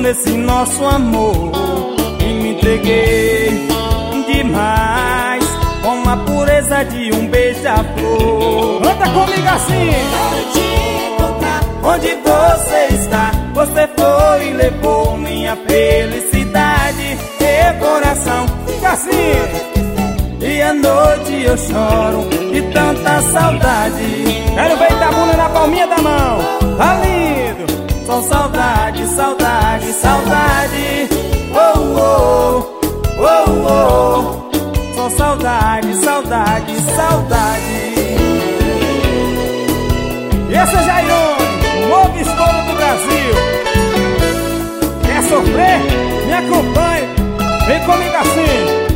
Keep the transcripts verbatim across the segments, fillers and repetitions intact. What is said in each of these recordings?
nesse nosso amor e me entreguei demais, com a pureza de um beija-flor. Canta comigo assim. Quero te encontrar onde você está. Você foi e levou minha felicidade. Meu coração fica assim. E à noite eu choro de tanta saudade. Quero ver Itabuna na palminha da mão. Tá lindo. Só saudade, saudade, saudade. Oh, oh, oh, oh. Só saudade, saudade, saudade. E essa é Jairone, o novo estouro do Brasil. Quer sofrer? Me acompanhe. Vem comigo assim.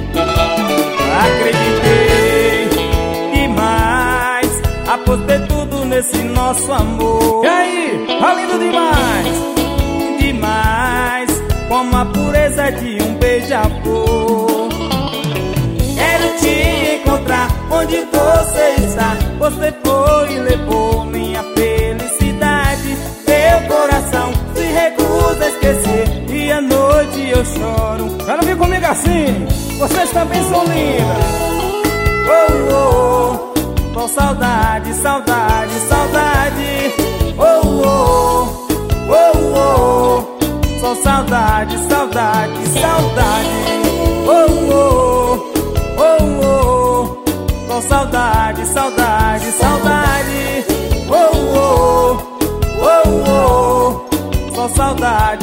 Acreditei demais, apostei tudo nesse nosso amor. E aí, tá lindo demais. Demais, como a pureza de um beija-flor. Quero te encontrar onde você está. Você foi e levou minha felicidade. Meu coração se recusa a esquecer e à noite eu choro. Quero vir comigo assim. Vocês também são lindas. Oh, oh, com saudade, saudade, saudade. Oh, oh, oh, oh, só saudade, saudade, saudade. Oh, oh, oh, oh, com saudade, saudade, saudade. Oh, oh, oh, oh, só saudade.